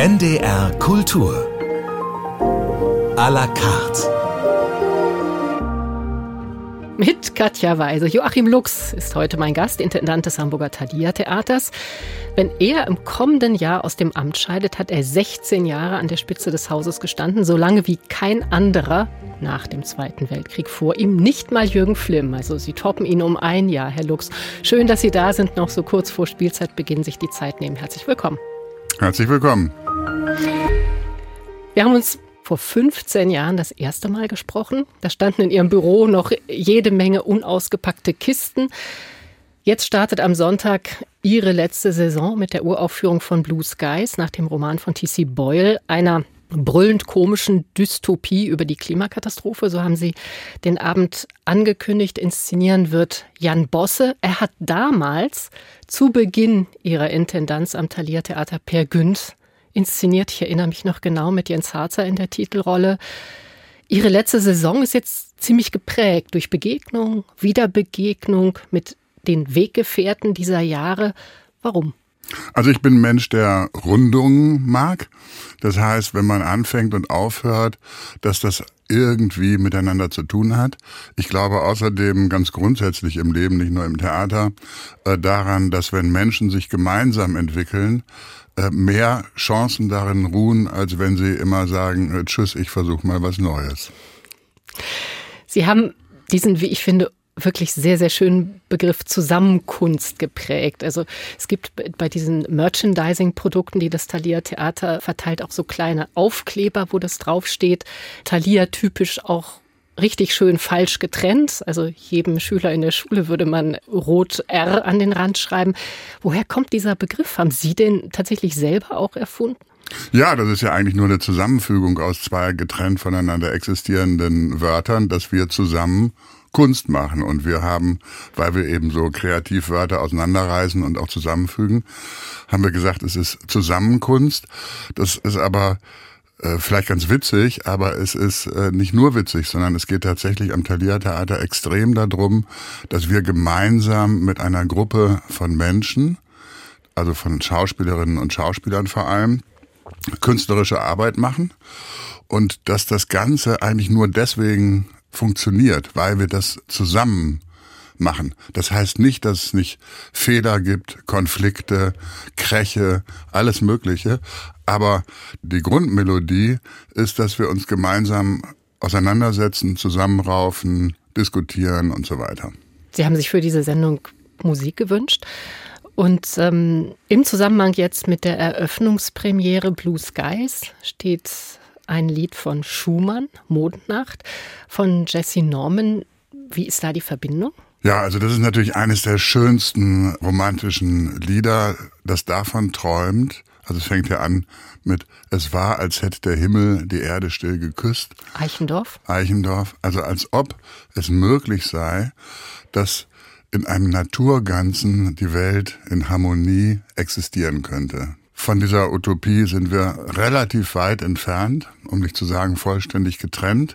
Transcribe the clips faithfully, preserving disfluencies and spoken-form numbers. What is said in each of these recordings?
N D R Kultur à la carte. Mit Katja Weise. Joachim Lux ist heute mein Gast, Intendant des Hamburger Thalia Theaters. Wenn er im kommenden Jahr aus dem Amt scheidet, hat er sechzehn Jahre an der Spitze des Hauses gestanden, so lange wie kein anderer nach dem Zweiten Weltkrieg vor ihm. Nicht mal Jürgen Flimm. Also Sie toppen ihn um ein Jahr, Herr Lux. Schön, dass Sie da sind, noch so kurz vor Spielzeitbeginn sich die Zeit nehmen. Herzlich willkommen. Herzlich willkommen. Wir haben uns vor fünfzehn Jahren das erste Mal gesprochen. Da standen in Ihrem Büro noch jede Menge unausgepackte Kisten. Jetzt startet am Sonntag Ihre letzte Saison mit der Uraufführung von Blue Skies nach dem Roman von T C Boyle, einer brüllend komischen Dystopie über die Klimakatastrophe. So haben Sie den Abend angekündigt. Inszenieren wird Jan Bosse. Er hat damals zu Beginn Ihrer Intendanz am Thalia Theater Peer Gynt inszeniert. Ich erinnere mich noch genau, mit Jens Harzer in der Titelrolle. Ihre letzte Saison ist jetzt ziemlich geprägt durch Begegnung, Wiederbegegnung mit den Weggefährten dieser Jahre. Warum? Also ich bin ein Mensch, der Rundungen mag. Das heißt, wenn man anfängt und aufhört, dass das irgendwie miteinander zu tun hat. Ich glaube außerdem ganz grundsätzlich im Leben, nicht nur im Theater, äh, daran, dass wenn Menschen sich gemeinsam entwickeln, äh, mehr Chancen darin ruhen, als wenn sie immer sagen, äh, tschüss, ich versuche mal was Neues. Sie haben diesen, wie ich finde, wirklich sehr, sehr schönen Begriff Zusammenkunst geprägt. Also es gibt bei diesen Merchandising-Produkten, die das Thalia Theater verteilt, auch so kleine Aufkleber, wo das draufsteht. Thalia typisch auch richtig schön falsch getrennt. Also jedem Schüler in der Schule würde man rot R an den Rand schreiben. Woher kommt dieser Begriff? Haben Sie den tatsächlich selber auch erfunden? Ja, das ist ja eigentlich nur eine Zusammenfügung aus zwei getrennt voneinander existierenden Wörtern, dass wir zusammen Kunst machen. Und wir haben, weil wir eben so kreativ Wörter auseinanderreißen und auch zusammenfügen, haben wir gesagt, es ist Zusammenkunst. Das ist aber äh, vielleicht ganz witzig, aber es ist äh, nicht nur witzig, sondern es geht tatsächlich am Thalia Theater extrem darum, dass wir gemeinsam mit einer Gruppe von Menschen, also von Schauspielerinnen und Schauspielern vor allem, künstlerische Arbeit machen und dass das Ganze eigentlich nur deswegen funktioniert, weil wir das zusammen machen. Das heißt nicht, dass es nicht Fehler gibt, Konflikte, Kräche, alles Mögliche, aber die Grundmelodie ist, dass wir uns gemeinsam auseinandersetzen, zusammenraufen, diskutieren und so weiter. Sie haben sich für diese Sendung Musik gewünscht. Und ähm, im Zusammenhang jetzt mit der Eröffnungspremiere Blue Skies steht ein Lied von Schumann, Mondnacht, von Jessye Norman. Wie ist da die Verbindung? Ja, also das ist natürlich eines der schönsten romantischen Lieder, das davon träumt. Also es fängt ja an mit Es war, als hätte der Himmel die Erde still geküsst. Eichendorff? Eichendorff. Also als ob es möglich sei, dass in einem Naturganzen die Welt in Harmonie existieren könnte. Von dieser Utopie sind wir relativ weit entfernt, um nicht zu sagen vollständig getrennt.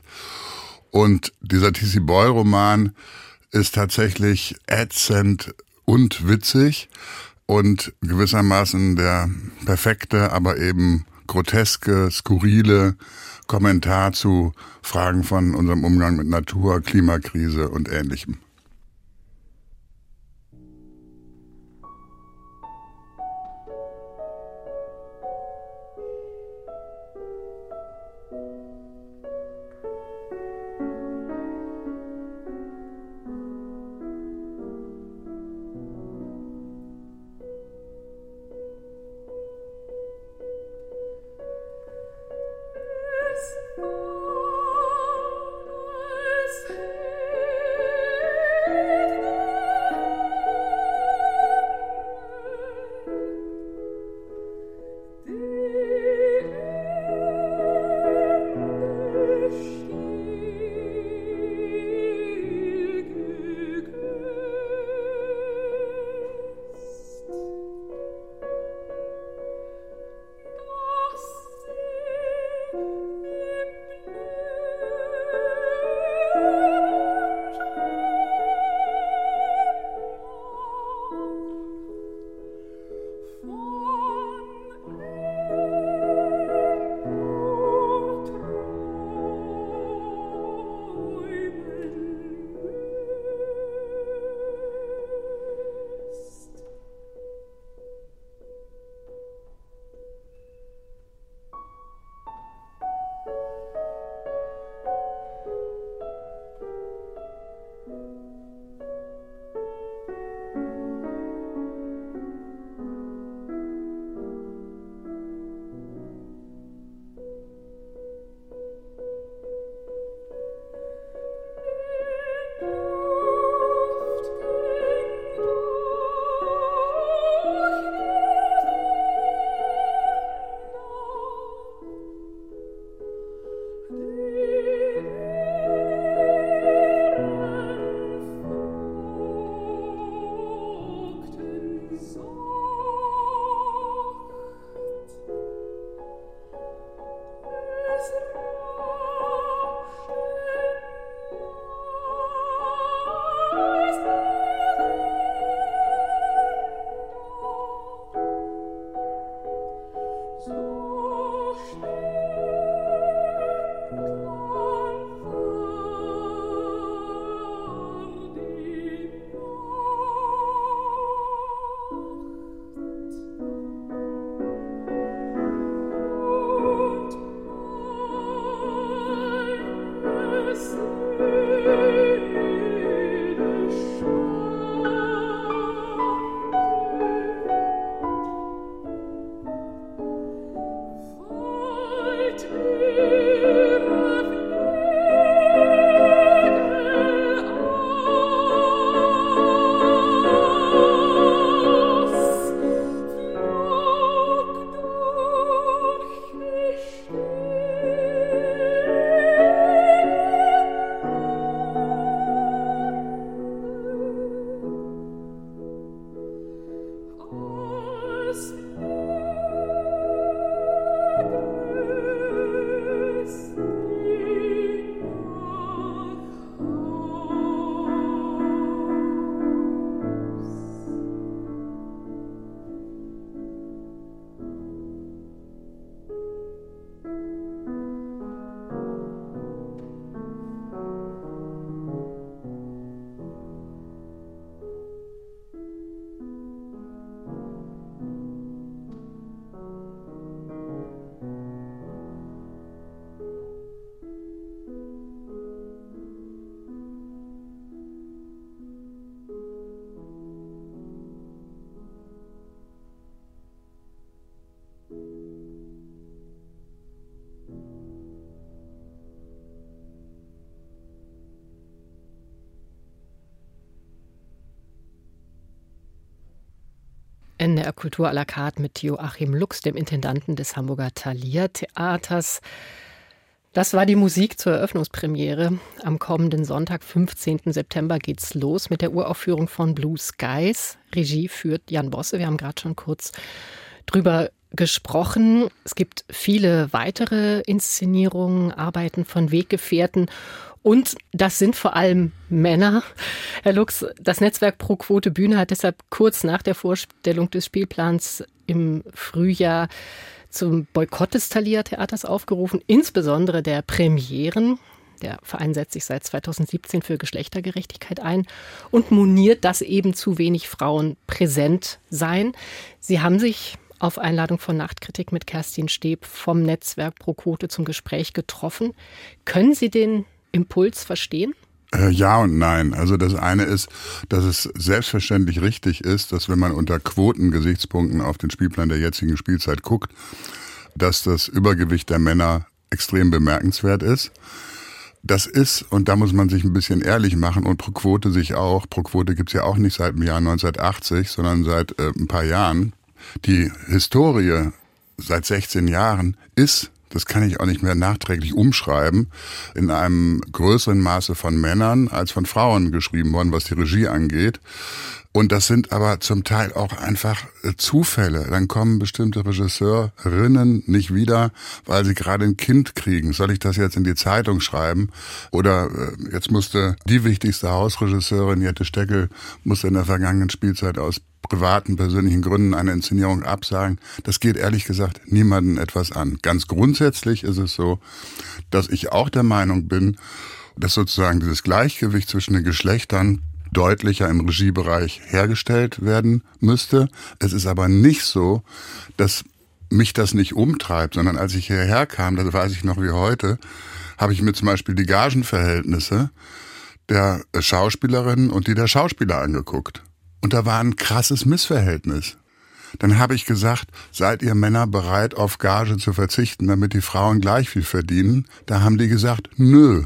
Und dieser T C Boyle-Roman ist tatsächlich ätzend und witzig und gewissermaßen der perfekte, aber eben groteske, skurrile Kommentar zu Fragen von unserem Umgang mit Natur, Klimakrise und Ähnlichem. N D R Kultur à la carte mit Joachim Lux, dem Intendanten des Hamburger Thalia Theaters. Das war die Musik zur Eröffnungspremiere. Am kommenden Sonntag, fünfzehnten September, geht's los mit der Uraufführung von Blue Skies. Regie führt Jan Bosse. Wir haben gerade schon kurz drüber gesprochen. Es gibt viele weitere Inszenierungen, Arbeiten von Weggefährten. Und das sind vor allem Männer. Herr Lux, das Netzwerk Pro Quote Bühne hat deshalb kurz nach der Vorstellung des Spielplans im Frühjahr zum Boykott des Thalia Theaters aufgerufen, insbesondere der Premieren. Der Verein setzt sich seit zweitausendsiebzehn für Geschlechtergerechtigkeit ein und moniert, dass eben zu wenig Frauen präsent seien. Sie haben sich auf Einladung von Nachtkritik mit Kerstin Steb vom Netzwerk Pro Quote zum Gespräch getroffen. Können Sie den Impuls verstehen? Ja und nein. Also das eine ist, dass es selbstverständlich richtig ist, dass wenn man unter Quotengesichtspunkten auf den Spielplan der jetzigen Spielzeit guckt, dass das Übergewicht der Männer extrem bemerkenswert ist. Das ist, und da muss man sich ein bisschen ehrlich machen, und Pro Quote sich auch, Pro Quote gibt's ja auch nicht seit dem Jahr neunzehnhundertachtzig, sondern seit äh, ein paar Jahren. Die Historie seit sechzehn Jahren ist, das kann ich auch nicht mehr nachträglich umschreiben, in einem größeren Maße von Männern als von Frauen geschrieben worden, was die Regie angeht. Und das sind aber zum Teil auch einfach Zufälle. Dann kommen bestimmte Regisseurinnen nicht wieder, weil sie gerade ein Kind kriegen. Soll ich das jetzt in die Zeitung schreiben? Oder jetzt musste die wichtigste Hausregisseurin, Jette Steckel, musste in der vergangenen Spielzeit aus privaten, persönlichen Gründen eine Inszenierung absagen. Das geht ehrlich gesagt niemanden etwas an. Ganz grundsätzlich ist es so, dass ich auch der Meinung bin, dass sozusagen dieses Gleichgewicht zwischen den Geschlechtern deutlicher im Regiebereich hergestellt werden müsste. Es ist aber nicht so, dass mich das nicht umtreibt, sondern als ich hierher kam, das weiß ich noch wie heute, habe ich mir zum Beispiel die Gagenverhältnisse der Schauspielerinnen und die der Schauspieler angeguckt. Und da war ein krasses Missverhältnis. Dann habe ich gesagt, seid ihr Männer bereit, auf Gage zu verzichten, damit die Frauen gleich viel verdienen? Da haben die gesagt, nö.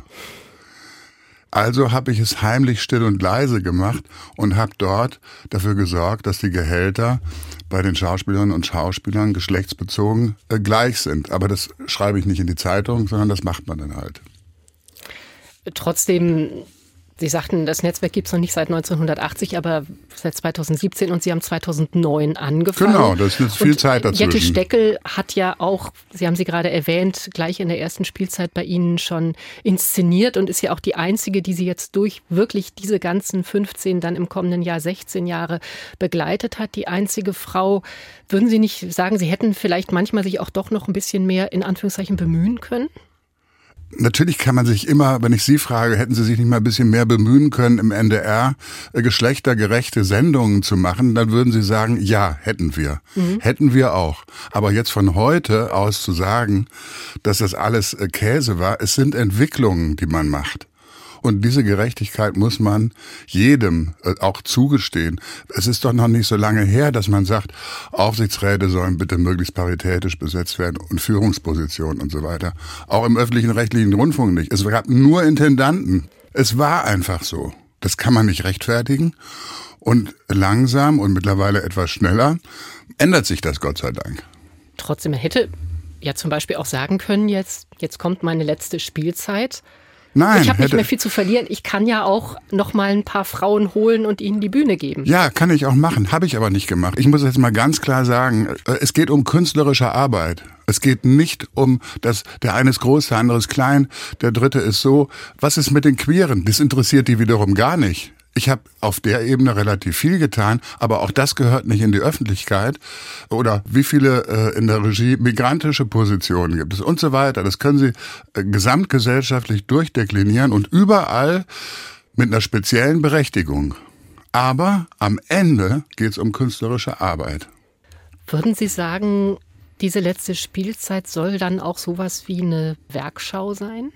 Also habe ich es heimlich still und leise gemacht und habe dort dafür gesorgt, dass die Gehälter bei den Schauspielerinnen und Schauspielern geschlechtsbezogen äh, gleich sind. Aber das schreibe ich nicht in die Zeitung, sondern das macht man dann halt. Trotzdem, Sie sagten, das Netzwerk gibt es noch nicht seit neunzehnhundertachtzig, aber seit zweitausendsiebzehn, und Sie haben zweitausendneun angefangen. Genau, das ist jetzt viel und Zeit dazwischen. Jette Steckel hat ja auch, Sie haben sie gerade erwähnt, gleich in der ersten Spielzeit bei Ihnen schon inszeniert und ist ja auch die einzige, die Sie jetzt durch wirklich diese ganzen fünfzehn, dann im kommenden Jahr sechzehn Jahre begleitet hat. Die einzige Frau. Würden Sie nicht sagen, Sie hätten vielleicht manchmal sich auch doch noch ein bisschen mehr in Anführungszeichen bemühen können? Natürlich kann man sich immer, wenn ich Sie frage, hätten Sie sich nicht mal ein bisschen mehr bemühen können, im N D R geschlechtergerechte Sendungen zu machen, dann würden Sie sagen, ja, hätten wir. Mhm. Hätten wir auch. Aber jetzt von heute aus zu sagen, dass das alles Käse war, es sind Entwicklungen, die man macht. Und diese Gerechtigkeit muss man jedem auch zugestehen. Es ist doch noch nicht so lange her, dass man sagt, Aufsichtsräte sollen bitte möglichst paritätisch besetzt werden und Führungspositionen und so weiter. Auch im öffentlichen rechtlichen Rundfunk nicht. Es gab nur Intendanten. Es war einfach so. Das kann man nicht rechtfertigen. Und langsam und mittlerweile etwas schneller ändert sich das, Gott sei Dank. Trotzdem, man hätte ja zum Beispiel auch sagen können, jetzt, jetzt kommt meine letzte Spielzeit. Nein, ich habe nicht hätte, mehr viel zu verlieren. Ich kann ja auch noch mal ein paar Frauen holen und ihnen die Bühne geben. Ja, kann ich auch machen. Habe ich aber nicht gemacht. Ich muss jetzt mal ganz klar sagen, es geht um künstlerische Arbeit. Es geht nicht um, dass der eine ist groß, der andere ist klein, der dritte ist so. Was ist mit den Queeren? Das interessiert die wiederum gar nicht. Ich habe auf der Ebene relativ viel getan, aber auch das gehört nicht in die Öffentlichkeit. Oder wie viele äh, in der Regie migrantische Positionen gibt es und so weiter. Das können Sie äh, gesamtgesellschaftlich durchdeklinieren und überall mit einer speziellen Berechtigung. Aber am Ende geht es um künstlerische Arbeit. Würden Sie sagen, diese letzte Spielzeit soll dann auch sowas wie eine Werkschau sein?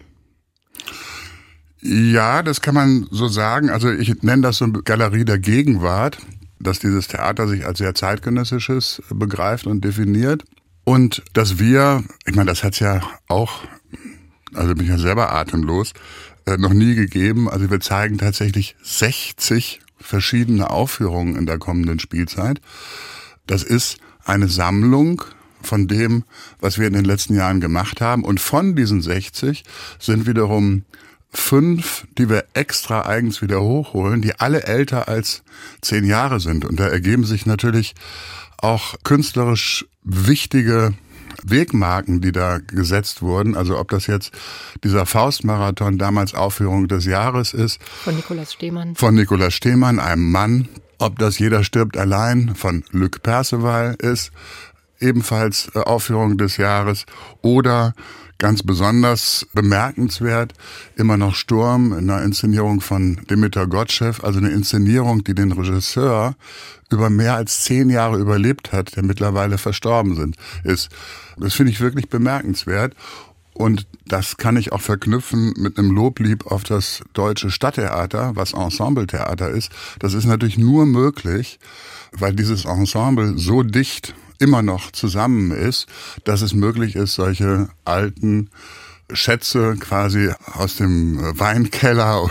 Ja, das kann man so sagen. Also ich nenne das so eine Galerie der Gegenwart, dass dieses Theater sich als sehr zeitgenössisches begreift und definiert. Und dass wir, ich meine, das hat's ja auch, also bin ich ja selber atemlos, äh, noch nie gegeben. Also wir zeigen tatsächlich sechzig verschiedene Aufführungen in der kommenden Spielzeit. Das ist eine Sammlung von dem, was wir in den letzten Jahren gemacht haben. Und von diesen sechzig sind wiederum fünf, die wir extra eigens wieder hochholen, die alle älter als zehn Jahre sind. Und da ergeben sich natürlich auch künstlerisch wichtige Wegmarken, die da gesetzt wurden. Also ob das jetzt dieser Faustmarathon, damals Aufführung des Jahres ist. Von Nikolaus Stehmann. Von Nikolaus Stehmann, einem Mann. Ob das Jeder stirbt allein von Luc Perceval ist, ebenfalls Aufführung des Jahres. Oder ganz besonders bemerkenswert, immer noch Sturm in einer Inszenierung von Dimitar Gottschew, also eine Inszenierung, die den Regisseur über mehr als zehn Jahre überlebt hat, der mittlerweile verstorben sind, ist. Das finde ich wirklich bemerkenswert. Und das kann ich auch verknüpfen mit einem Loblied auf das Deutsche Stadttheater, was Ensembletheater ist. Das ist natürlich nur möglich, weil dieses Ensemble so dicht immer noch zusammen ist, dass es möglich ist, solche alten Schätze quasi aus dem Weinkeller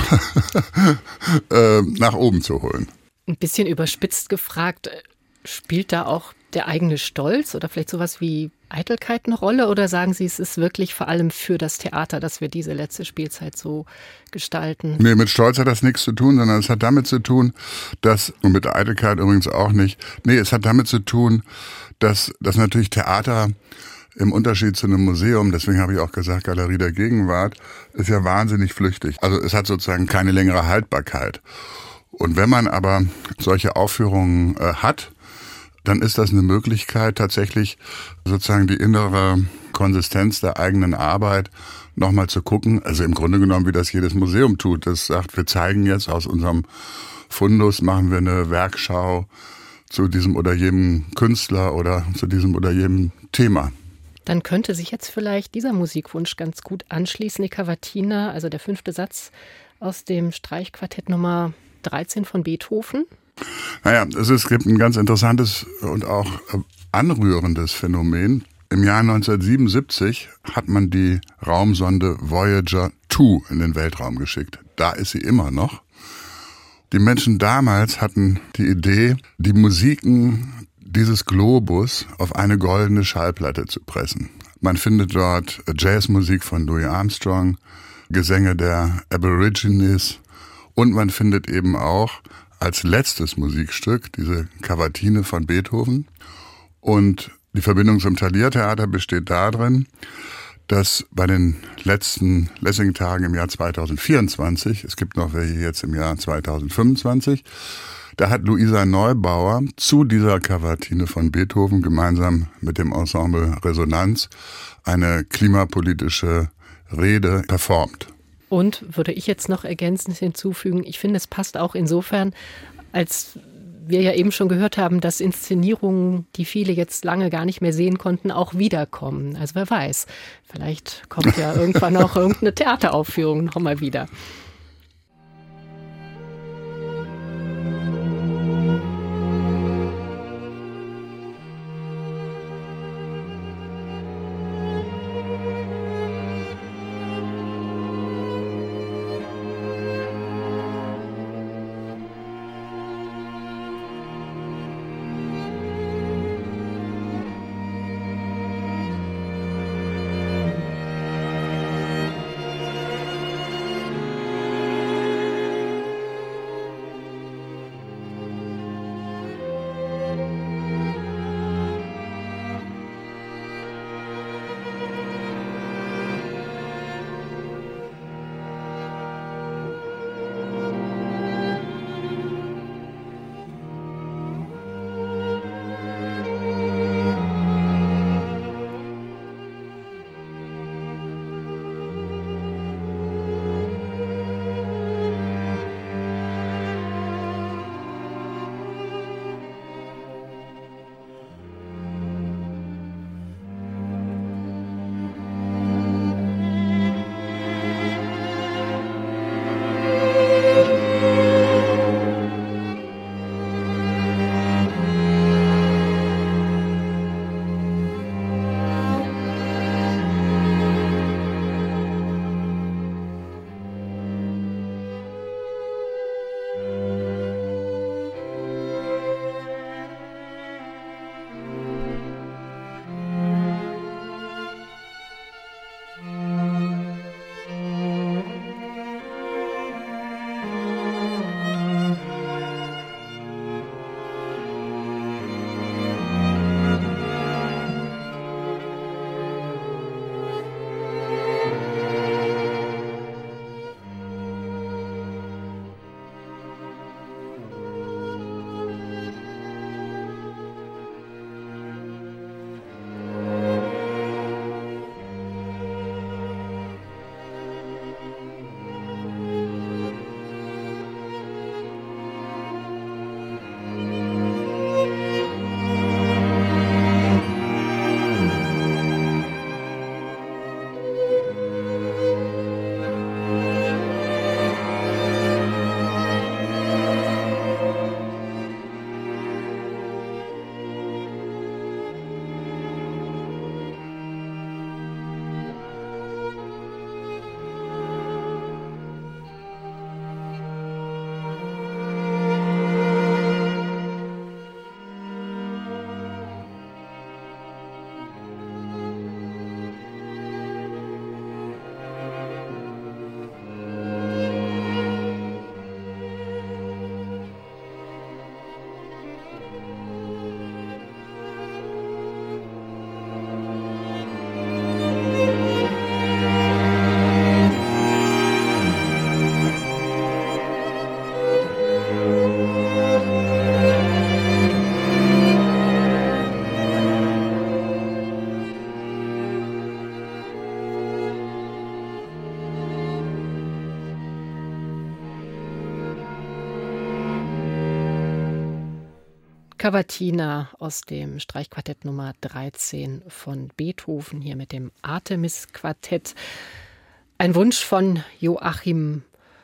nach oben zu holen. Ein bisschen überspitzt gefragt, spielt da auch der eigene Stolz oder vielleicht sowas wie Eitelkeit eine Rolle? Oder sagen Sie, es ist wirklich vor allem für das Theater, dass wir diese letzte Spielzeit so gestalten? Nee, mit Stolz hat das nichts zu tun, sondern es hat damit zu tun, dass, und mit Eitelkeit übrigens auch nicht, nee, es hat damit zu tun, dass, dass natürlich Theater im Unterschied zu einem Museum, deswegen habe ich auch gesagt, Galerie der Gegenwart, ist ja wahnsinnig flüchtig. Also es hat sozusagen keine längere Haltbarkeit. Und wenn man aber solche Aufführungen äh, hat, dann ist das eine Möglichkeit, tatsächlich sozusagen die innere Konsistenz der eigenen Arbeit nochmal zu gucken. Also im Grunde genommen, wie das jedes Museum tut. Das sagt, wir zeigen jetzt aus unserem Fundus, machen wir eine Werkschau zu diesem oder jenem Künstler oder zu diesem oder jenem Thema. Dann könnte sich jetzt vielleicht dieser Musikwunsch ganz gut anschließen. Die Cavatina, also der fünfte Satz aus dem Streichquartett Nummer dreizehn von Beethoven. Naja, es, ist, es gibt ein ganz interessantes und auch anrührendes Phänomen. Im Jahr neunzehnhundertsiebenundsiebzig hat man die Raumsonde Voyager zwei in den Weltraum geschickt. Da ist sie immer noch. Die Menschen damals hatten die Idee, die Musiken dieses Globus auf eine goldene Schallplatte zu pressen. Man findet dort Jazzmusik von Louis Armstrong, Gesänge der Aborigines und man findet eben auch als letztes Musikstück diese Cavatine von Beethoven. Und die Verbindung zum Thalia-Theater besteht darin, dass bei den letzten Lessing-Tagen im Jahr zweitausendvierundzwanzig, es gibt noch welche jetzt im Jahr zweitausendfünfundzwanzig, da hat Luisa Neubauer zu dieser Cavatine von Beethoven gemeinsam mit dem Ensemble Resonanz eine klimapolitische Rede performt. Und würde ich jetzt noch ergänzend hinzufügen, ich finde, es passt auch insofern, als wir ja eben schon gehört haben, dass Inszenierungen, die viele jetzt lange gar nicht mehr sehen konnten, auch wiederkommen. Also wer weiß, vielleicht kommt ja irgendwann auch irgendeine Theateraufführung noch mal wieder. Cavatina aus dem Streichquartett Nummer dreizehn von Beethoven, hier mit dem Artemis-Quartett. Ein Wunsch von Joachim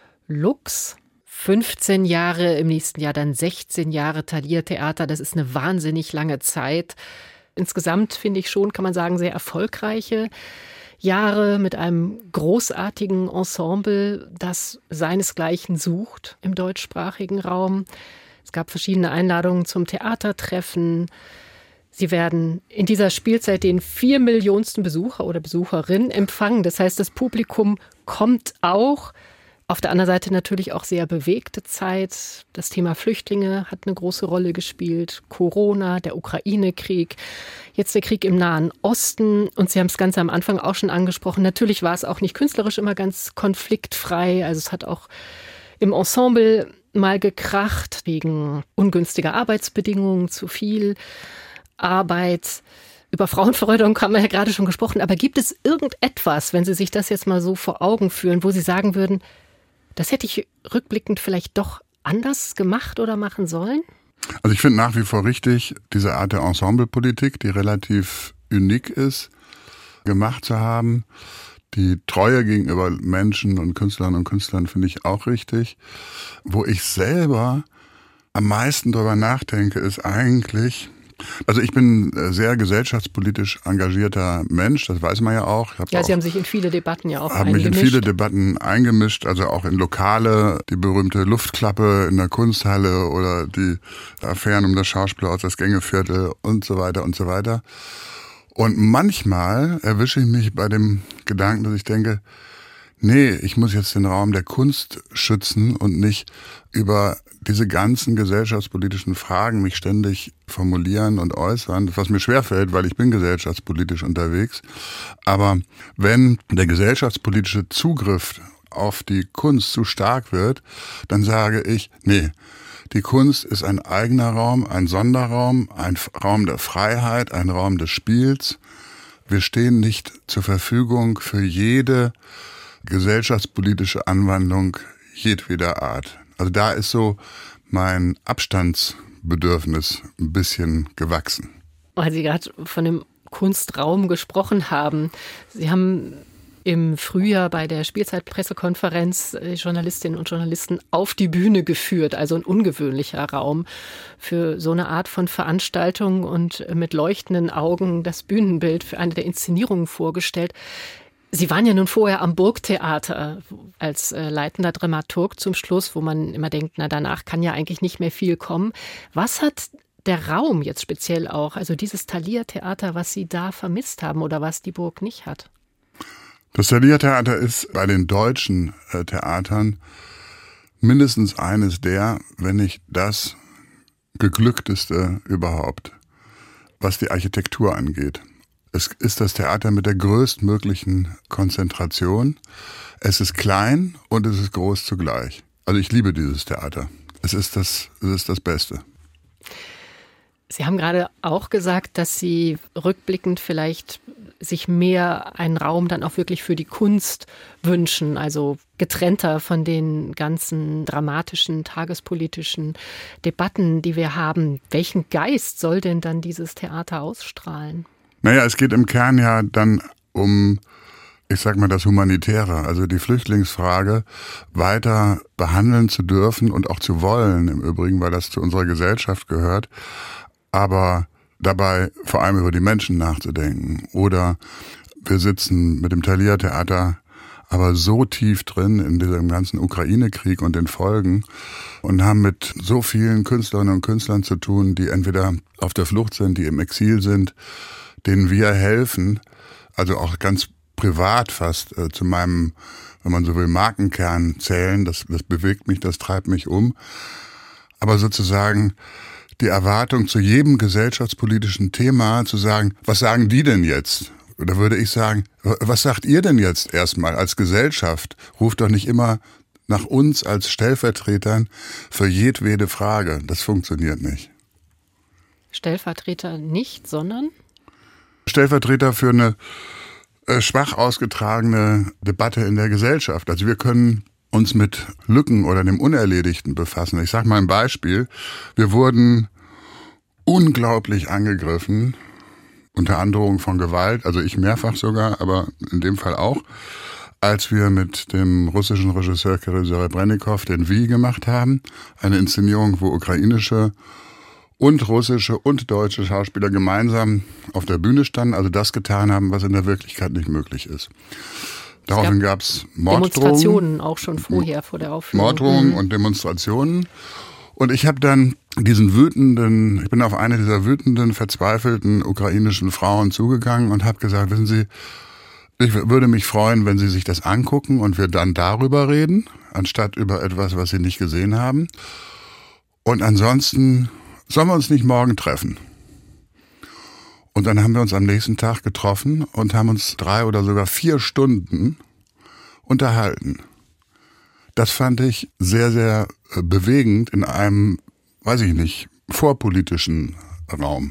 Lux. fünfzehn Jahre, im nächsten Jahr dann sechzehn Jahre Thalia-Theater. Das ist eine wahnsinnig lange Zeit. Insgesamt finde ich schon, kann man sagen, sehr erfolgreiche Jahre mit einem großartigen Ensemble, das seinesgleichen sucht im deutschsprachigen Raum. Es gab verschiedene Einladungen zum Theatertreffen. Sie werden in dieser Spielzeit den vier Millionensten Besucher oder Besucherin empfangen. Das heißt, das Publikum kommt auch. Auf der anderen Seite natürlich auch sehr bewegte Zeit. Das Thema Flüchtlinge hat eine große Rolle gespielt. Corona, der Ukraine-Krieg, jetzt der Krieg im Nahen Osten. Und Sie haben es ganz am Anfang auch schon angesprochen. Natürlich war es auch nicht künstlerisch immer ganz konfliktfrei. Also es hat auch im Ensemble mal gekracht wegen ungünstiger Arbeitsbedingungen, zu viel Arbeit. Über Frauenverräucherung haben wir ja gerade schon gesprochen. Aber gibt es irgendetwas, wenn Sie sich das jetzt mal so vor Augen führen, wo Sie sagen würden, das hätte ich rückblickend vielleicht doch anders gemacht oder machen sollen? Also ich finde nach wie vor richtig, diese Art der Ensemblepolitik, die relativ unik ist, gemacht zu haben. Die Treue gegenüber Menschen und Künstlerinnen und Künstlern finde ich auch richtig. Wo ich selber am meisten drüber nachdenke, ist eigentlich, also ich bin sehr gesellschaftspolitisch engagierter Mensch, das weiß man ja auch. Ich ja, auch, Sie haben sich in viele Debatten ja auch habe mich in viele Debatten eingemischt, also auch in Lokale, die berühmte Luftklappe in der Kunsthalle oder die Affären um das Schauspielhaus, das Gängeviertel und so weiter und so weiter. Und manchmal erwische ich mich bei dem Gedanken, dass ich denke, nee, ich muss jetzt den Raum der Kunst schützen und nicht über diese ganzen gesellschaftspolitischen Fragen mich ständig formulieren und äußern, was mir schwerfällt, weil ich bin gesellschaftspolitisch unterwegs. Aber wenn der gesellschaftspolitische Zugriff auf die Kunst zu stark wird, dann sage ich, nee, die Kunst ist ein eigener Raum, ein Sonderraum, ein Raum der Freiheit, ein Raum des Spiels. Wir stehen nicht zur Verfügung für jede gesellschaftspolitische Anwandlung jedweder Art. Also da ist so mein Abstandsbedürfnis ein bisschen gewachsen. Weil Sie gerade von dem Kunstraum gesprochen haben. Sie haben im Frühjahr bei der Spielzeit-Pressekonferenz Journalistinnen und Journalisten auf die Bühne geführt. Also ein ungewöhnlicher Raum für so eine Art von Veranstaltung und mit leuchtenden Augen das Bühnenbild für eine der Inszenierungen vorgestellt. Sie waren ja nun vorher am Burgtheater als äh, leitender Dramaturg zum Schluss, wo man immer denkt, na danach kann ja eigentlich nicht mehr viel kommen. Was hat der Raum jetzt speziell auch, also dieses Thalia-Theater, was Sie da vermisst haben oder was die Burg nicht hat? Das Thalia-Theater ist bei den deutschen äh, Theatern mindestens eines der, wenn nicht das geglückteste überhaupt, was die Architektur angeht. Es ist das Theater mit der größtmöglichen Konzentration. Es ist klein und es ist groß zugleich. Also ich liebe dieses Theater. Es ist das, es ist das Beste. Sie haben gerade auch gesagt, dass Sie rückblickend vielleicht sich mehr einen Raum dann auch wirklich für die Kunst wünschen, also getrennter von den ganzen dramatischen, tagespolitischen Debatten, die wir haben. Welchen Geist soll denn dann dieses Theater ausstrahlen? Naja, es geht im Kern ja dann um, ich sag mal, das Humanitäre, also die Flüchtlingsfrage weiter behandeln zu dürfen und auch zu wollen im Übrigen, weil das zu unserer Gesellschaft gehört, aber dabei vor allem über die Menschen nachzudenken. Oder wir sitzen mit dem Thalia-Theater aber so tief drin in diesem ganzen Ukraine-Krieg und den Folgen und haben mit so vielen Künstlerinnen und Künstlern zu tun, die entweder auf der Flucht sind, die im Exil sind, denen wir helfen, also auch ganz privat fast äh, zu meinem, wenn man so will, Markenkern zählen. Das, das bewegt mich, das treibt mich um. Aber sozusagen die Erwartung zu jedem gesellschaftspolitischen Thema zu sagen, was sagen die denn jetzt? Oder würde ich sagen, was sagt ihr denn jetzt erstmal als Gesellschaft? Ruft doch nicht immer nach uns als Stellvertretern für jedwede Frage. Das funktioniert nicht. Stellvertreter nicht, sondern? Stellvertreter für eine äh, schwach ausgetragene Debatte in der Gesellschaft. Also wir können uns mit Lücken oder dem Unerledigten befassen. Ich sage mal ein Beispiel. Wir wurden unglaublich angegriffen, unter Androhung von Gewalt, also ich mehrfach sogar, aber in dem Fall auch, als wir mit dem russischen Regisseur Kirill Serebrennikov den Wie gemacht haben, eine Inszenierung, wo ukrainische und russische und deutsche Schauspieler gemeinsam auf der Bühne standen, also das getan haben, was in der Wirklichkeit nicht möglich ist. Daraufhin gab es Morddrohungen. Demonstrationen auch schon vorher, vor der Aufführung. Morddrohungen mhm. und Demonstrationen. Und ich habe dann diesen wütenden, ich bin auf eine dieser wütenden, verzweifelten ukrainischen Frauen zugegangen und habe gesagt, wissen Sie, ich würde mich freuen, wenn Sie sich das angucken und wir dann darüber reden, anstatt über etwas, was Sie nicht gesehen haben. Und ansonsten sollen wir uns nicht morgen treffen. Und dann haben wir uns am nächsten Tag getroffen und haben uns drei oder sogar vier Stunden unterhalten. Das fand ich sehr, sehr bewegend in einem, weiß ich nicht, vorpolitischen Raum,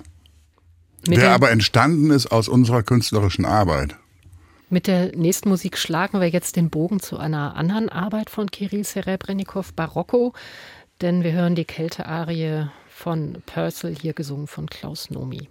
Mit der der, aber entstanden ist aus unserer künstlerischen Arbeit. Mit der nächsten Musik schlagen wir jetzt den Bogen zu einer anderen Arbeit von Kirill Serebrennikov, Barocco, denn wir hören die Kälte-Arie von Purcell, hier gesungen von Klaus Nomi.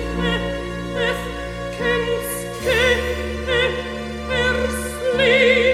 Sleep.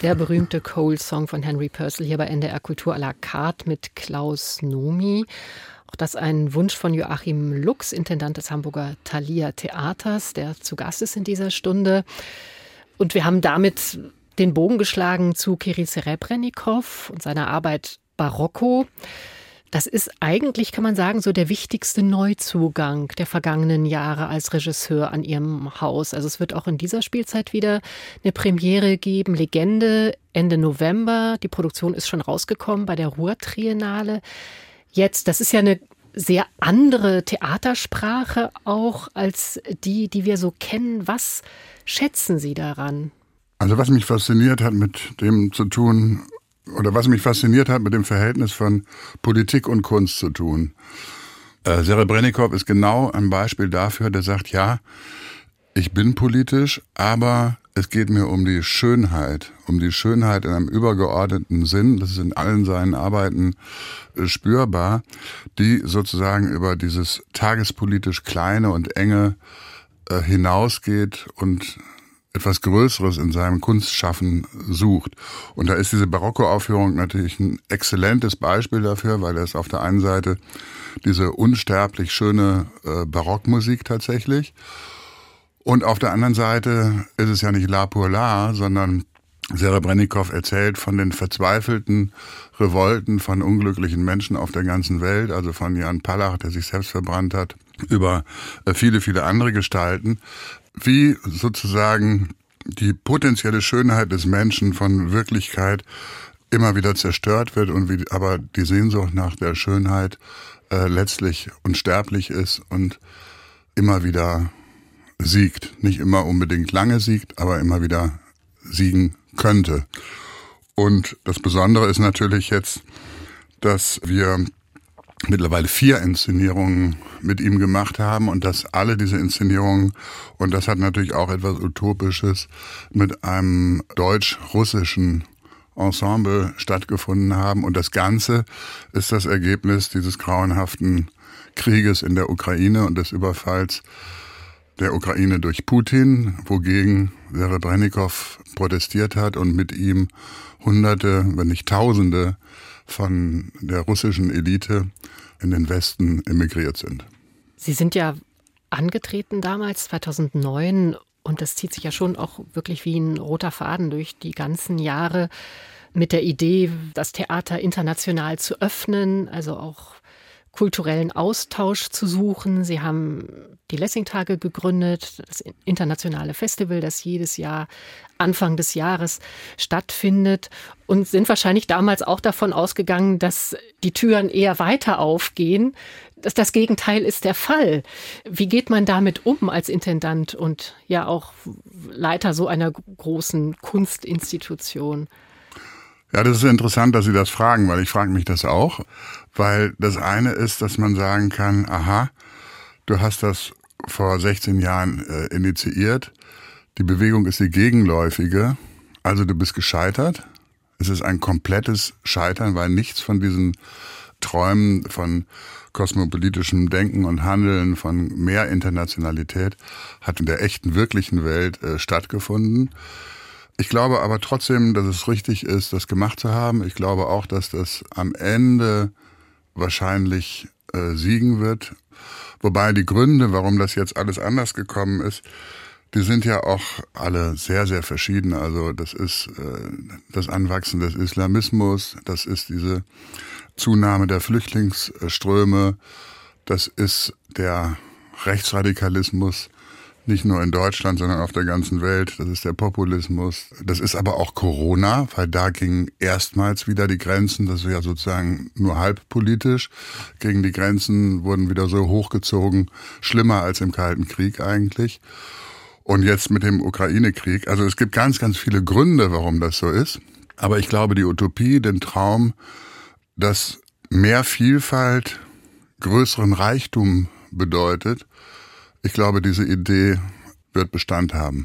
Der berühmte Cole-Song von Henry Purcell hier bei N D R Kultur à la carte mit Klaus Nomi. Auch das ein Wunsch von Joachim Lux, Intendant des Hamburger Thalia Theaters, der zu Gast ist in dieser Stunde. Und wir haben damit den Bogen geschlagen zu Kirill Serebrennikov und seiner Arbeit Barocco. Das ist eigentlich, kann man sagen, so der wichtigste Neuzugang der vergangenen Jahre als Regisseur an Ihrem Haus. Also es wird auch in dieser Spielzeit wieder eine Premiere geben. Legende Ende November. Die Produktion ist schon rausgekommen bei der Ruhr-Triennale. Jetzt, das ist ja eine sehr andere Theatersprache auch als die, die wir so kennen. Was schätzen Sie daran? Also was mich fasziniert hat, mit dem zu tun, oder was mich fasziniert hat, mit dem Verhältnis von Politik und Kunst zu tun. Äh, Serebrennikov ist genau ein Beispiel dafür, der sagt, ja, ich bin politisch, aber es geht mir um die Schönheit, um die Schönheit in einem übergeordneten Sinn, das ist in allen seinen Arbeiten äh, spürbar, die sozusagen über dieses tagespolitisch Kleine und Enge äh, hinausgeht und etwas Größeres in seinem Kunstschaffen sucht. Und da ist diese Barocco-Aufführung natürlich ein exzellentes Beispiel dafür, weil es auf der einen Seite diese unsterblich schöne äh, Barockmusik tatsächlich und auf der anderen Seite ist es ja nicht la pour la, sondern Serebrennikov erzählt von den verzweifelten Revolten von unglücklichen Menschen auf der ganzen Welt, also von Jan Palach, der sich selbst verbrannt hat, über äh, viele, viele andere Gestalten, wie sozusagen die potenzielle Schönheit des Menschen von Wirklichkeit immer wieder zerstört wird und wie aber die Sehnsucht nach der Schönheit äh, letztlich unsterblich ist und immer wieder siegt. Nicht immer unbedingt lange siegt, aber immer wieder siegen könnte. Und das Besondere ist natürlich jetzt, dass wir mittlerweile vier Inszenierungen mit ihm gemacht haben und dass alle diese Inszenierungen, und das hat natürlich auch etwas Utopisches, mit einem deutsch-russischen Ensemble stattgefunden haben. Und das Ganze ist das Ergebnis dieses grauenhaften Krieges in der Ukraine und des Überfalls der Ukraine durch Putin, wogegen Serebrennikov protestiert hat und mit ihm Hunderte, wenn nicht Tausende von der russischen Elite in den Westen emigriert sind. Sie sind ja angetreten damals, zweitausendneun, und das zieht sich ja schon auch wirklich wie ein roter Faden durch die ganzen Jahre mit der Idee, das Theater international zu öffnen, also auch kulturellen Austausch zu suchen. Sie haben die Lessing-Tage gegründet, das internationale Festival, das jedes Jahr Anfang des Jahres stattfindet, und sind wahrscheinlich damals auch davon ausgegangen, dass die Türen eher weiter aufgehen. Das, das Gegenteil ist der Fall. Wie geht man damit um als Intendant und ja auch Leiter so einer großen Kunstinstitution? Ja, das ist interessant, dass Sie das fragen, weil ich frage mich das auch. Weil das eine ist, dass man sagen kann, aha, du hast das vor sechzehn Jahren äh, initiiert, die Bewegung ist die gegenläufige, also du bist gescheitert. Es ist ein komplettes Scheitern, weil nichts von diesen Träumen von kosmopolitischem Denken und Handeln, von mehr Internationalität hat in der echten, wirklichen Welt äh, stattgefunden. Ich glaube aber trotzdem, dass es richtig ist, das gemacht zu haben. Ich glaube auch, dass das am Ende wahrscheinlich äh, siegen wird. Wobei die Gründe, warum das jetzt alles anders gekommen ist, die sind ja auch alle sehr, sehr verschieden. Also das ist äh, das Anwachsen des Islamismus, das ist diese Zunahme der Flüchtlingsströme, das ist der Rechtsradikalismus, nicht nur in Deutschland, sondern auf der ganzen Welt. Das ist der Populismus. Das ist aber auch Corona, weil da gingen erstmals wieder die Grenzen, das ist ja sozusagen nur halb politisch, gegen die Grenzen wurden wieder so hochgezogen, schlimmer als im Kalten Krieg eigentlich. Und jetzt mit dem Ukraine-Krieg. Also es gibt ganz, ganz viele Gründe, warum das so ist. Aber ich glaube, die Utopie, den Traum, dass mehr Vielfalt größeren Reichtum bedeutet, ich glaube, diese Idee wird Bestand haben.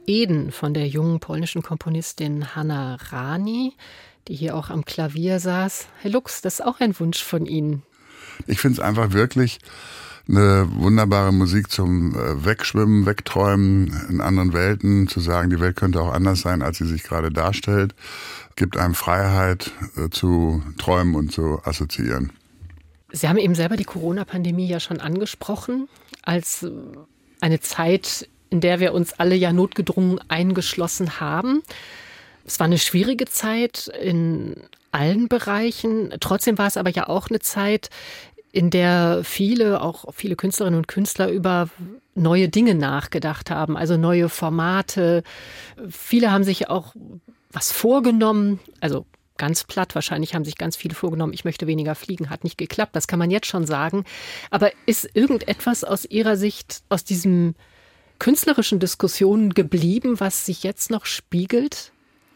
Eden von der jungen polnischen Komponistin Hanna Rani, die hier auch am Klavier saß. Herr Lux, das ist auch ein Wunsch von Ihnen. Ich finde es einfach wirklich eine wunderbare Musik zum Wegschwimmen, Wegträumen in anderen Welten, zu sagen, die Welt könnte auch anders sein, als sie sich gerade darstellt, gibt einem Freiheit zu träumen und zu assoziieren. Sie haben eben selber die Corona-Pandemie ja schon angesprochen, als eine Zeit, in der wir uns alle ja notgedrungen eingeschlossen haben. Es war eine schwierige Zeit in allen Bereichen. Trotzdem war es aber ja auch eine Zeit, in der viele, auch viele Künstlerinnen und Künstler über neue Dinge nachgedacht haben, also neue Formate. Viele haben sich auch was vorgenommen, also ganz platt, wahrscheinlich haben sich ganz viele vorgenommen, ich möchte weniger fliegen, hat nicht geklappt, das kann man jetzt schon sagen. Aber ist irgendetwas aus Ihrer Sicht, aus diesen künstlerischen Diskussionen geblieben, was sich jetzt noch spiegelt?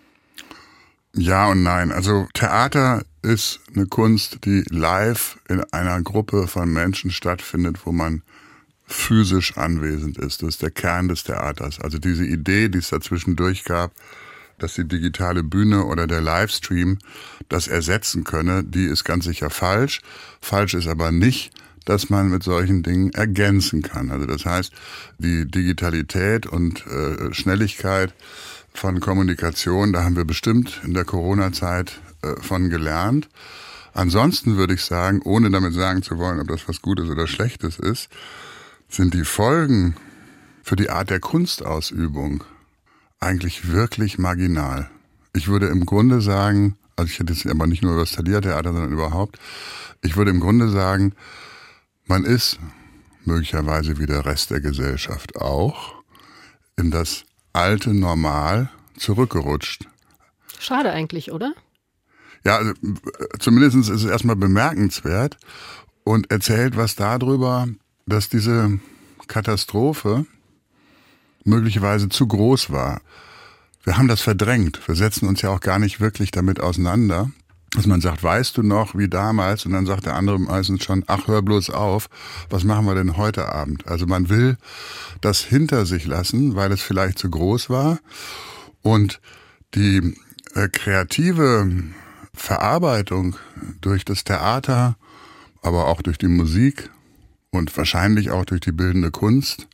Ja und nein. Also Theater ist eine Kunst, die live in einer Gruppe von Menschen stattfindet, wo man physisch anwesend ist. Das ist der Kern des Theaters. Also diese Idee, die es dazwischendurch gab, dass die digitale Bühne oder der Livestream das ersetzen könne, die ist ganz sicher falsch. Falsch ist aber nicht, dass man mit solchen Dingen ergänzen kann. Also das heißt, die Digitalität und äh, Schnelligkeit von Kommunikation, da haben wir bestimmt in der Corona-Zeit äh, von gelernt. Ansonsten würde ich sagen, ohne damit sagen zu wollen, ob das was Gutes oder Schlechtes ist, sind die Folgen für die Art der Kunstausübung eigentlich wirklich marginal. Ich würde im Grunde sagen, also ich hätte jetzt aber nicht nur über das Thalia-Theater, sondern überhaupt, ich würde im Grunde sagen, man ist möglicherweise wie der Rest der Gesellschaft auch in das alte Normal zurückgerutscht. Schade eigentlich, oder? Ja, also, zumindest ist es erstmal bemerkenswert und erzählt was darüber, dass diese Katastrophe möglicherweise zu groß war. Wir haben das verdrängt. Wir setzen uns ja auch gar nicht wirklich damit auseinander, dass man sagt, weißt du noch, wie damals? Und dann sagt der andere meistens schon, ach, hör bloß auf, was machen wir denn heute Abend? Also man will das hinter sich lassen, weil es vielleicht zu groß war. Und die äh, kreative Verarbeitung durch das Theater, aber auch durch die Musik und wahrscheinlich auch durch die bildende Kunst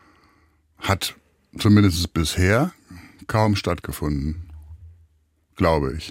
hat zumindest bisher kaum stattgefunden, glaube ich.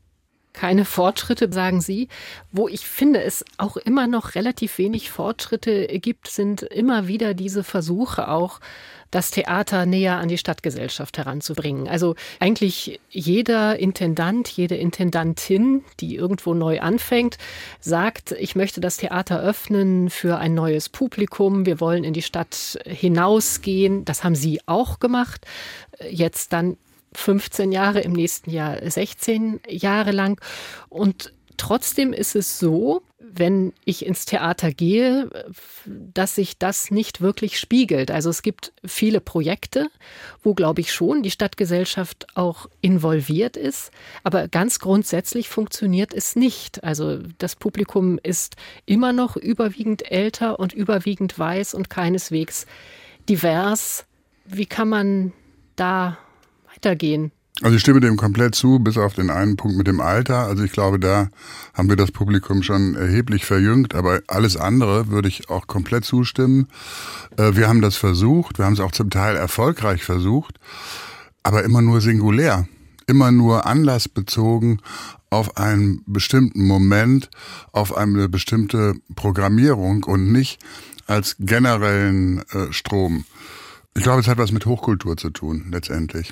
Keine Fortschritte, sagen Sie. Wo ich finde, es auch immer noch relativ wenig Fortschritte gibt, sind immer wieder diese Versuche auch, das Theater näher an die Stadtgesellschaft heranzubringen. Also eigentlich jeder Intendant, jede Intendantin, die irgendwo neu anfängt, sagt, ich möchte das Theater öffnen für ein neues Publikum. Wir wollen in die Stadt hinausgehen. Das haben Sie auch gemacht. Jetzt dann fünfzehn Jahre, im nächsten Jahr sechzehn Jahre lang. Und trotzdem ist es so, wenn ich ins Theater gehe, dass sich das nicht wirklich spiegelt. Also es gibt viele Projekte, wo, glaube ich, schon die Stadtgesellschaft auch involviert ist. Aber ganz grundsätzlich funktioniert es nicht. Also das Publikum ist immer noch überwiegend älter und überwiegend weiß und keineswegs divers. Wie kann man da weitergehen? Also ich stimme dem komplett zu, bis auf den einen Punkt mit dem Alter. Also ich glaube, da haben wir das Publikum schon erheblich verjüngt, aber alles andere würde ich auch komplett zustimmen. Wir haben das versucht, wir haben es auch zum Teil erfolgreich versucht, aber immer nur singulär, immer nur anlassbezogen auf einen bestimmten Moment, auf eine bestimmte Programmierung und nicht als generellen Strom. Ich glaube, es hat was mit Hochkultur zu tun, letztendlich.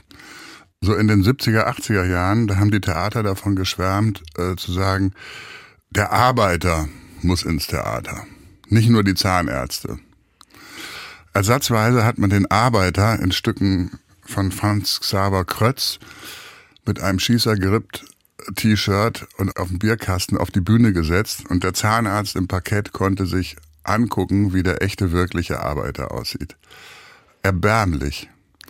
So in den siebziger, achtziger Jahren, da haben die Theater davon geschwärmt, äh, zu sagen, der Arbeiter muss ins Theater, nicht nur die Zahnärzte. Ersatzweise hat man den Arbeiter in Stücken von Franz Xaver Krötz mit einem schießergerippt T-Shirt und auf dem Bierkasten auf die Bühne gesetzt und der Zahnarzt im Parkett konnte sich angucken, wie der echte, wirkliche Arbeiter aussieht. Erbärmlich.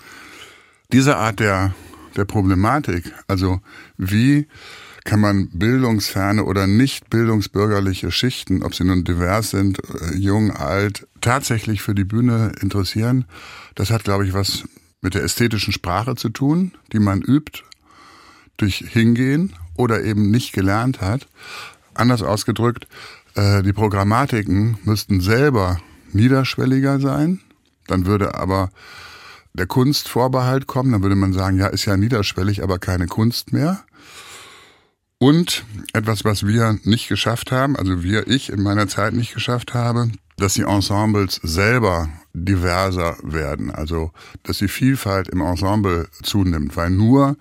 Diese Art der der Problematik, also wie kann man bildungsferne oder nicht bildungsbürgerliche Schichten, ob sie nun divers sind, jung, alt, tatsächlich für die Bühne interessieren, das hat, glaube ich, was mit der ästhetischen Sprache zu tun, die man übt durch Hingehen oder eben nicht gelernt hat. Anders ausgedrückt, äh, die Programmatiken müssten selber niederschwelliger sein. Dann würde aber der Kunstvorbehalt kommen. Dann würde man sagen, ja, ist ja niederschwellig, aber keine Kunst mehr. Und etwas, was wir nicht geschafft haben, also wir, ich in meiner Zeit nicht geschafft habe, dass die Ensembles selber diverser werden. Also, dass die Vielfalt im Ensemble zunimmt, weil nur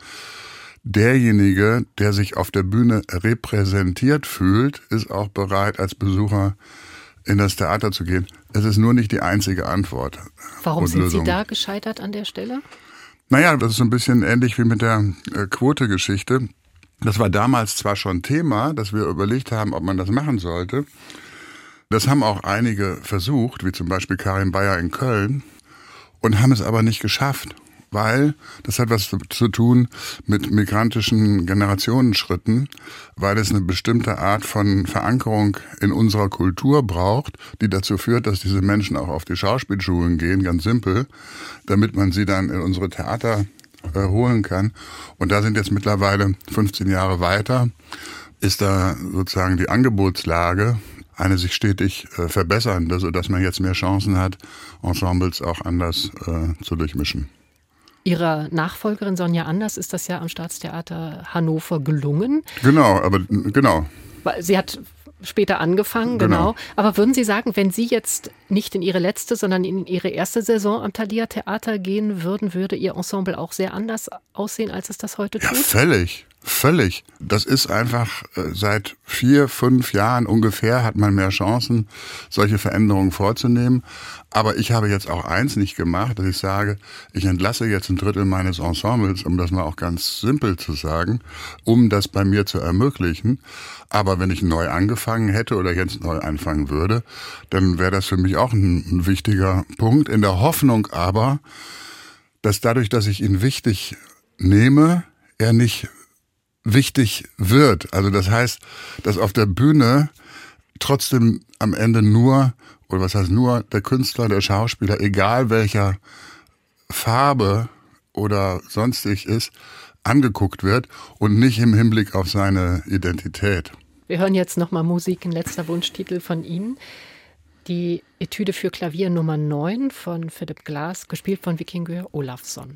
derjenige, der sich auf der Bühne repräsentiert fühlt, ist auch bereit, als Besucher in das Theater zu gehen. Es ist nur nicht die einzige Antwort. Warum sind Sie da gescheitert an der Stelle? Naja, das ist so ein bisschen ähnlich wie mit der äh, Quote-Geschichte. Das war damals zwar schon Thema, dass wir überlegt haben, ob man das machen sollte. Das haben auch einige versucht, wie zum Beispiel Karin Bayer in Köln, und haben es aber nicht geschafft, weil das hat was zu tun mit migrantischen Generationenschritten, weil es eine bestimmte Art von Verankerung in unserer Kultur braucht, die dazu führt, dass diese Menschen auch auf die Schauspielschulen gehen, ganz simpel, damit man sie dann in unsere Theater äh, holen kann. Und da sind jetzt mittlerweile fünfzehn Jahre weiter, ist da sozusagen die Angebotslage eine sich stetig äh, verbessernde, sodass man jetzt mehr Chancen hat, Ensembles auch anders äh, zu durchmischen. Ihrer Nachfolgerin Sonja Anders ist das ja am Staatstheater Hannover gelungen. Genau, aber genau. Sie hat später angefangen, genau. genau. Aber würden Sie sagen, wenn Sie jetzt nicht in Ihre letzte, sondern in Ihre erste Saison am Thalia Theater gehen würden, würde Ihr Ensemble auch sehr anders aussehen, als es das heute tut? Ja, völlig. Völlig. Das ist einfach, seit vier, fünf Jahren ungefähr hat man mehr Chancen, solche Veränderungen vorzunehmen. Aber ich habe jetzt auch eins nicht gemacht, dass ich sage, ich entlasse jetzt ein Drittel meines Ensembles, um das mal auch ganz simpel zu sagen, um das bei mir zu ermöglichen. Aber wenn ich neu angefangen hätte oder jetzt neu anfangen würde, dann wäre das für mich auch ein, ein wichtiger Punkt. In der Hoffnung aber, dass dadurch, dass ich ihn wichtig nehme, er nicht wichtig wird. Also das heißt, dass auf der Bühne trotzdem am Ende nur, oder was heißt nur, der Künstler, der Schauspieler, egal welcher Farbe oder sonstig ist, angeguckt wird und nicht im Hinblick auf seine Identität. Wir hören jetzt nochmal Musik, ein letzter Wunschtitel von Ihnen. Die Etüde für Klavier Nummer neun von Philip Glass, gespielt von Víkingur Ólafsson.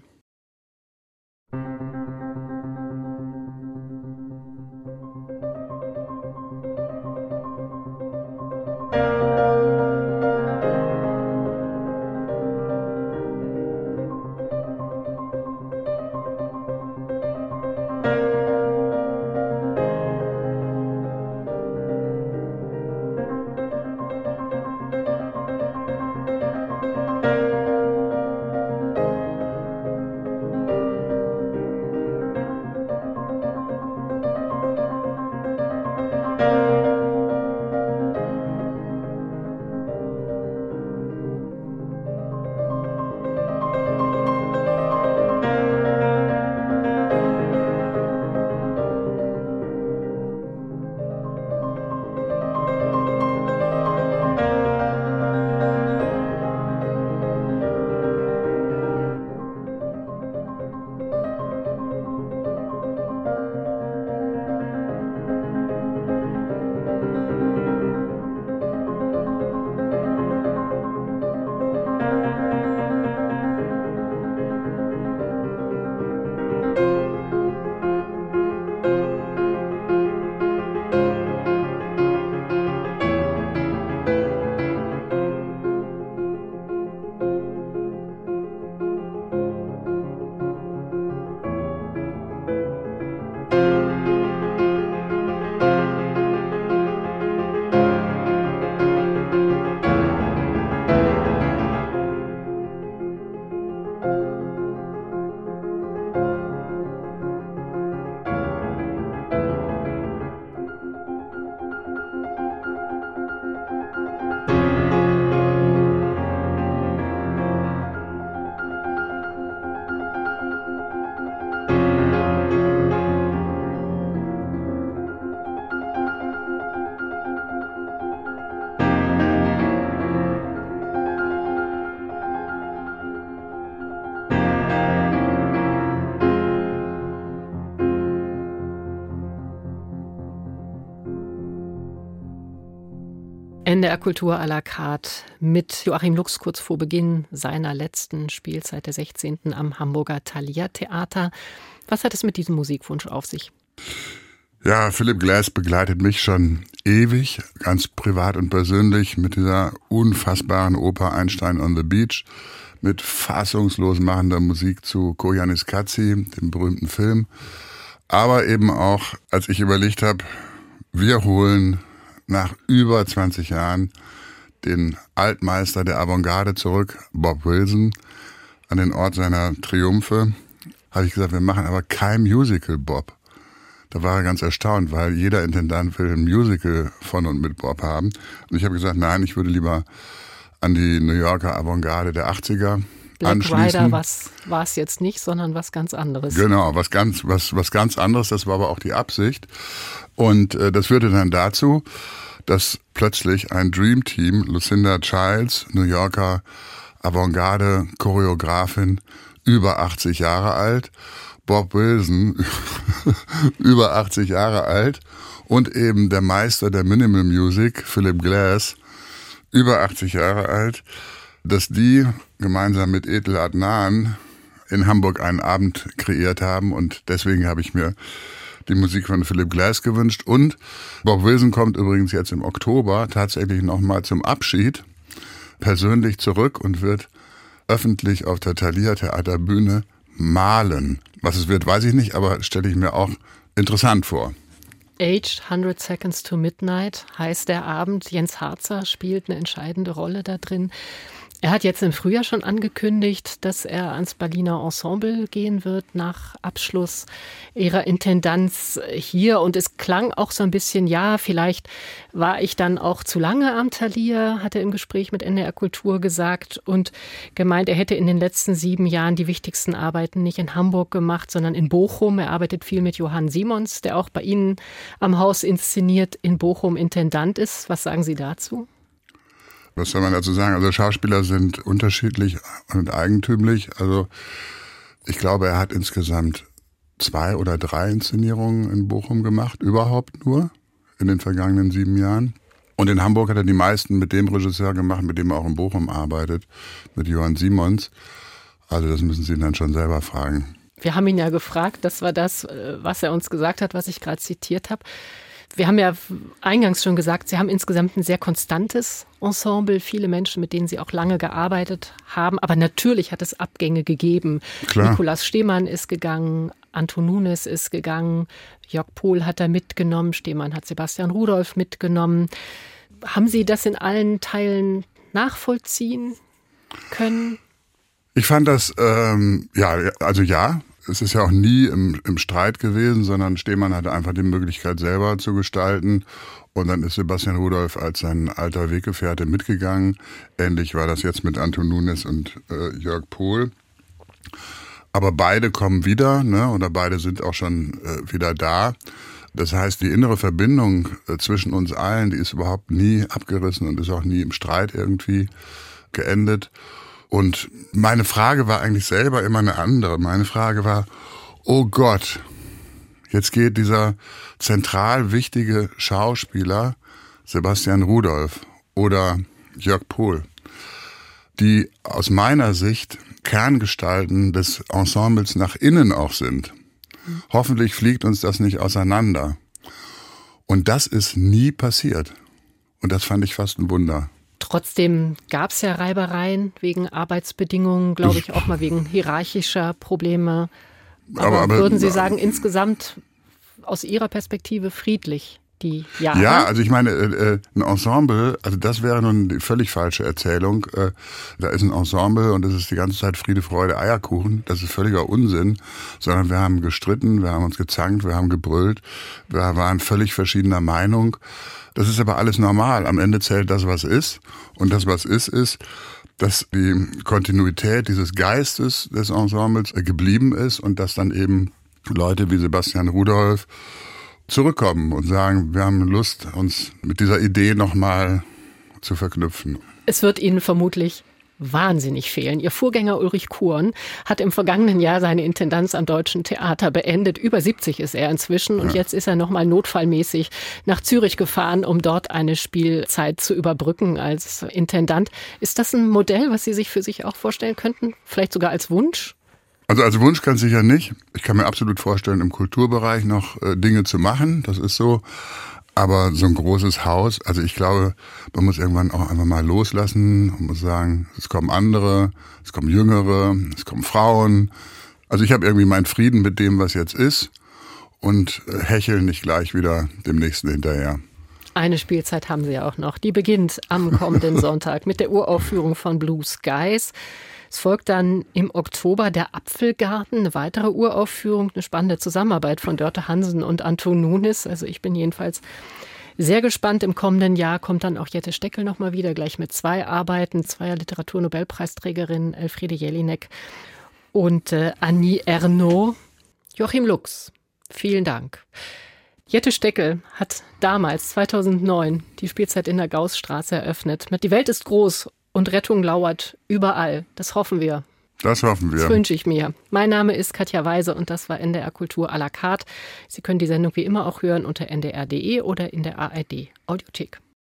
N D R Kultur à la carte mit Joachim Lux kurz vor Beginn seiner letzten Spielzeit, der sechzehnten am Hamburger Thalia Theater. Was hat es mit diesem Musikwunsch auf sich? Ja, Philip Glass begleitet mich schon ewig, ganz privat und persönlich, mit dieser unfassbaren Oper Einstein on the Beach, mit fassungslos machender Musik zu Koyaanisqatsi, dem berühmten Film. Aber eben auch, als ich überlegt habe, wir holen nach über zwanzig Jahren den Altmeister der Avantgarde zurück, Bob Wilson, an den Ort seiner Triumphe, habe ich gesagt, wir machen aber kein Musical, Bob. Da war er ganz erstaunt, weil jeder Intendant will ein Musical von und mit Bob haben. Und ich habe gesagt, nein, ich würde lieber an die New Yorker Avantgarde der achtziger Black anschließen. Rider was war es jetzt nicht, sondern was ganz anderes. Genau, was ganz, was, was ganz anderes, das war aber auch die Absicht. Und äh, das führte dann dazu, dass plötzlich ein Dream Team, Lucinda Childs, New Yorker Avantgarde-Choreografin, über achtzig Jahre alt, Bob Wilson, über achtzig Jahre alt und eben der Meister der Minimal Music, Philip Glass, über achtzig Jahre alt, dass die gemeinsam mit Edel Adnan in Hamburg einen Abend kreiert haben und deswegen habe ich mir die Musik von Philip Glass gewünscht und Bob Wilson kommt übrigens jetzt im Oktober tatsächlich nochmal zum Abschied persönlich zurück und wird öffentlich auf der Thalia Theaterbühne malen. Was es wird, weiß ich nicht, aber stelle ich mir auch interessant vor. Aged hundred Seconds to Midnight heißt der Abend. Jens Harzer spielt eine entscheidende Rolle da drin. Er hat jetzt im Frühjahr schon angekündigt, dass er ans Berliner Ensemble gehen wird nach Abschluss ihrer Intendanz hier. Und es klang auch so ein bisschen, ja, vielleicht war ich dann auch zu lange am Thalia, hat er im Gespräch mit N D R Kultur gesagt und gemeint, er hätte in den letzten sieben Jahren die wichtigsten Arbeiten nicht in Hamburg gemacht, sondern in Bochum. Er arbeitet viel mit Johann Simons, der auch bei Ihnen am Haus inszeniert, in Bochum Intendant ist. Was sagen Sie dazu? Was soll man dazu sagen? Also Schauspieler sind unterschiedlich und eigentümlich. Also ich glaube, er hat insgesamt zwei oder drei Inszenierungen in Bochum gemacht, überhaupt nur in den vergangenen sieben Jahren. Und in Hamburg hat er die meisten mit dem Regisseur gemacht, mit dem er auch in Bochum arbeitet, mit Johann Simons. Also das müssen Sie ihn dann schon selber fragen. Wir haben ihn ja gefragt, das war das, was er uns gesagt hat, was ich gerade zitiert habe. Wir haben ja eingangs schon gesagt, Sie haben insgesamt ein sehr konstantes Ensemble, viele Menschen, mit denen Sie auch lange gearbeitet haben. Aber natürlich hat es Abgänge gegeben. Klar. Nikolaus Stehmann ist gegangen, Anton Nunes ist gegangen, Jörg Pohl hat er mitgenommen, Stehmann hat Sebastian Rudolph mitgenommen. Haben Sie das in allen Teilen nachvollziehen können? Ich fand das, ähm, ja, also ja. Es ist ja auch nie im, im Streit gewesen, sondern Stehmann hatte einfach die Möglichkeit, selber zu gestalten. Und dann ist Sebastian Rudolph als sein alter Weggefährte mitgegangen. Ähnlich war das jetzt mit Anton Nunes und äh, Jörg Pohl. Aber beide kommen wieder, ne? Oder beide sind auch schon äh, wieder da. Das heißt, die innere Verbindung äh, zwischen uns allen, die ist überhaupt nie abgerissen und ist auch nie im Streit irgendwie geendet. Und meine Frage war eigentlich selber immer eine andere. Meine Frage war, oh Gott, jetzt geht dieser zentral wichtige Schauspieler Sebastian Rudolph oder Jörg Pohl, die aus meiner Sicht Kerngestalten des Ensembles nach innen auch sind. Hoffentlich fliegt uns das nicht auseinander. Und das ist nie passiert. Und das fand ich fast ein Wunder. Trotzdem gab es ja Reibereien wegen Arbeitsbedingungen, glaube ich, auch mal wegen hierarchischer Probleme. Aber, aber, aber würden Sie sagen, insgesamt aus Ihrer Perspektive friedlich die Jahre? Ja, also ich meine, äh, ein Ensemble, also das wäre nun die völlig falsche Erzählung. Äh, da ist ein Ensemble und es ist die ganze Zeit Friede, Freude, Eierkuchen. Das ist völliger Unsinn. Sondern wir haben gestritten, wir haben uns gezankt, wir haben gebrüllt, wir waren völlig verschiedener Meinung. Das ist aber alles normal. Am Ende zählt das, was ist. Und das, was ist, ist, dass die Kontinuität dieses Geistes des Ensembles geblieben ist und dass dann eben Leute wie Sebastian Rudolph zurückkommen und sagen, wir haben Lust, uns mit dieser Idee nochmal zu verknüpfen. Es wird Ihnen vermutlich wahnsinnig fehlen. Ihr Vorgänger Ulrich Kuhn hat im vergangenen Jahr seine Intendanz am Deutschen Theater beendet. Über siebzig ist er inzwischen und ja. jetzt ist er nochmal notfallmäßig nach Zürich gefahren, um dort eine Spielzeit zu überbrücken als Intendant. Ist das ein Modell, was Sie sich für sich auch vorstellen könnten? Vielleicht sogar als Wunsch? Also als Wunsch ganz sicher nicht. Ich kann mir absolut vorstellen, im Kulturbereich noch äh, Dinge zu machen. Das ist so. Aber so ein großes Haus, also ich glaube, man muss irgendwann auch einfach mal loslassen und muss sagen, es kommen andere, es kommen Jüngere, es kommen Frauen. Also ich habe irgendwie meinen Frieden mit dem, was jetzt ist und hecheln nicht gleich wieder dem Nächsten hinterher. Eine Spielzeit haben Sie ja auch noch. Die beginnt am kommenden Sonntag mit der Uraufführung von Blue Skies. Es folgt dann im Oktober der Apfelgarten, eine weitere Uraufführung, eine spannende Zusammenarbeit von Dörte Hansen und Anton Nunis. Also ich bin jedenfalls sehr gespannt. Im kommenden Jahr kommt dann auch Jette Steckel nochmal wieder, gleich mit zwei Arbeiten, zweier Literaturnobelpreisträgerin Elfriede Jelinek und äh, Annie Ernaux. Joachim Lux, vielen Dank. Jette Steckel hat damals, zweitausendneun, die Spielzeit in der Gaußstraße eröffnet. Mit Die Welt ist groß und Rettung lauert überall. Das hoffen wir. Das hoffen wir. Das wünsche ich mir. Mein Name ist Katja Weise und das war N D R Kultur à la carte. Sie können die Sendung wie immer auch hören unter n d r punkt d e oder in der A R D Audiothek.